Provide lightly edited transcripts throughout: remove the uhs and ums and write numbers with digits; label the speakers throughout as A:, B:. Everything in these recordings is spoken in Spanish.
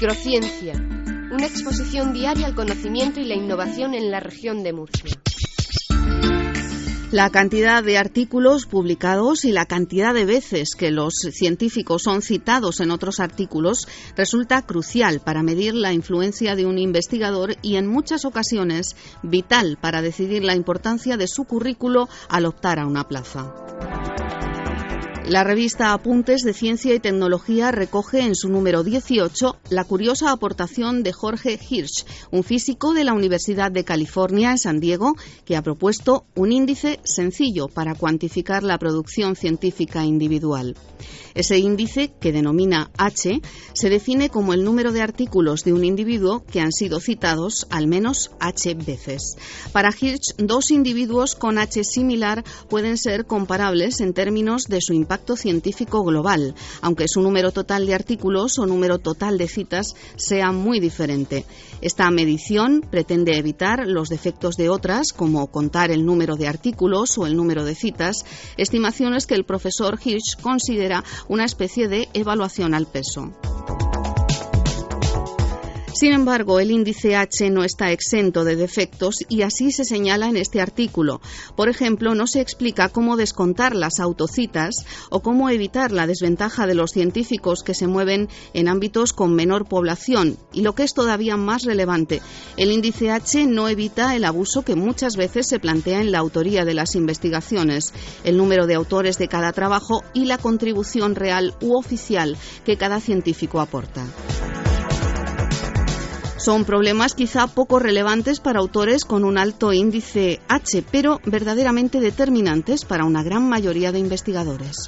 A: Microciencia, una exposición diaria al conocimiento y la innovación en la región de Murcia.
B: La cantidad de artículos publicados y la cantidad de veces que los científicos son citados en otros artículos resulta crucial para medir la influencia de un investigador y en muchas ocasiones vital para decidir la importancia de su currículo al optar a una plaza. La revista Apuntes de Ciencia y Tecnología recoge en su número 18 la curiosa aportación de Jorge Hirsch, un físico de la Universidad de California en San Diego, que ha propuesto un índice sencillo para cuantificar la producción científica individual. Ese índice, que denomina H, se define como el número de artículos de un individuo que han sido citados al menos H veces. Para Hirsch, dos individuos con H similar pueden ser comparables en términos de su impacto científico global, aunque su número total de artículos o número total de citas sea muy diferente. Esta medición pretende evitar los defectos de otras, como contar el número de artículos o el número de citas, estimaciones que el profesor Hirsch considera una especie de evaluación al peso. Sin embargo, el índice H no está exento de defectos y así se señala en este artículo. Por ejemplo, no se explica cómo descontar las autocitas o cómo evitar la desventaja de los científicos que se mueven en ámbitos con menor población. Y lo que es todavía más relevante, el índice H no evita el abuso que muchas veces se plantea en la autoría de las investigaciones, el número de autores de cada trabajo y la contribución real u oficial que cada científico aporta. Son problemas quizá poco relevantes para autores con un alto índice H, pero verdaderamente determinantes para una gran mayoría de investigadores.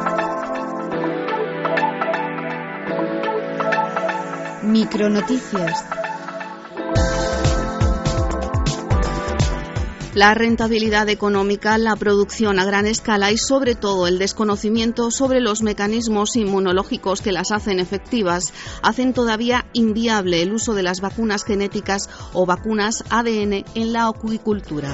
C: Micronoticias.
B: La rentabilidad económica, la producción a gran escala y, sobre todo, el desconocimiento sobre los mecanismos inmunológicos que las hacen efectivas hacen todavía inviable el uso de las vacunas genéticas o vacunas ADN en la acuicultura.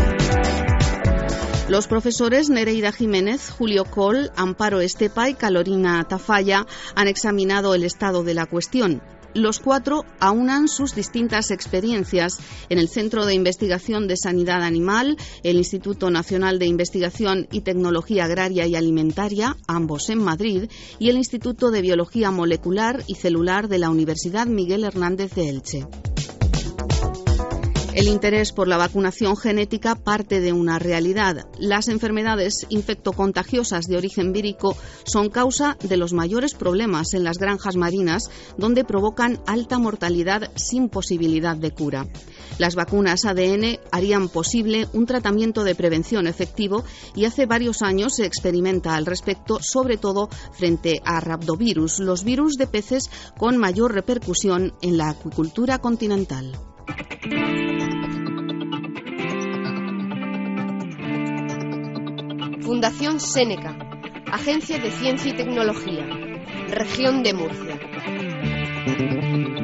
B: Los profesores Nereida Jiménez, Julio Coll, Amparo Estepa y Carolina Tafalla han examinado el estado de la cuestión. Los cuatro aunan sus distintas experiencias en el Centro de Investigación de Sanidad Animal, el Instituto Nacional de Investigación y Tecnología Agraria y Alimentaria, ambos en Madrid, y el Instituto de Biología Molecular y Celular de la Universidad Miguel Hernández de Elche. El interés por la vacunación genética parte de una realidad. Las enfermedades infectocontagiosas de origen vírico son causa de los mayores problemas en las granjas marinas, donde provocan alta mortalidad sin posibilidad de cura. Las vacunas ADN harían posible un tratamiento de prevención efectivo y hace varios años se experimenta al respecto, sobre todo frente a rhabdovirus, los virus de peces con mayor repercusión en la acuicultura continental.
A: Fundación Séneca, Agencia de Ciencia y Tecnología, Región de Murcia.